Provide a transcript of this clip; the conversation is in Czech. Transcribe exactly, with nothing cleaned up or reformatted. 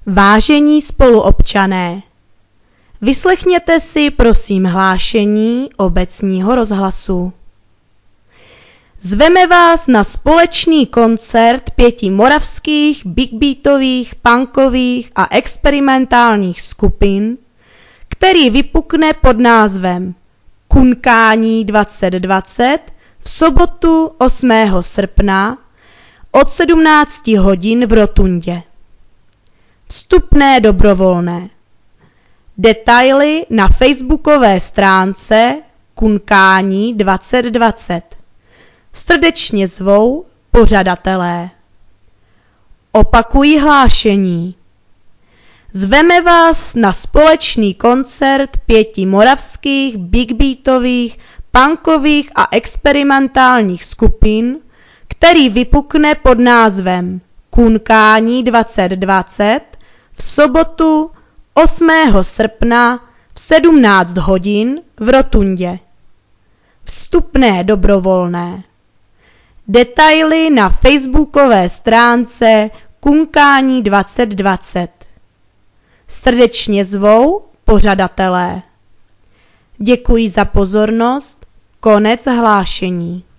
Vážení spoluobčané, vyslechněte si prosím hlášení obecního rozhlasu. Zveme vás na společný koncert pěti moravských big beatových, punkových a experimentálních skupin, který vypukne pod názvem Kunkání dvacet dvacet v sobotu osmého srpna od sedmnácti hodin v Rotundě. Vstupné dobrovolné. Detaily na facebookové stránce Kunkání dvacet dvacet. Srdečně zvou pořadatelé. Opakují hlášení. Zveme vás na společný koncert pěti moravských big beatových, punkových a experimentálních skupin, který vypukne pod názvem Kunkání dvacet dvacet v sobotu osmého srpna v sedmnáct hodin v Rotundě. Vstupné dobrovolné. Detaily na facebookové stránce Kunkání dvacet dvacet. Srdečně zvou pořadatelé. Děkuji za pozornost. Konec hlášení.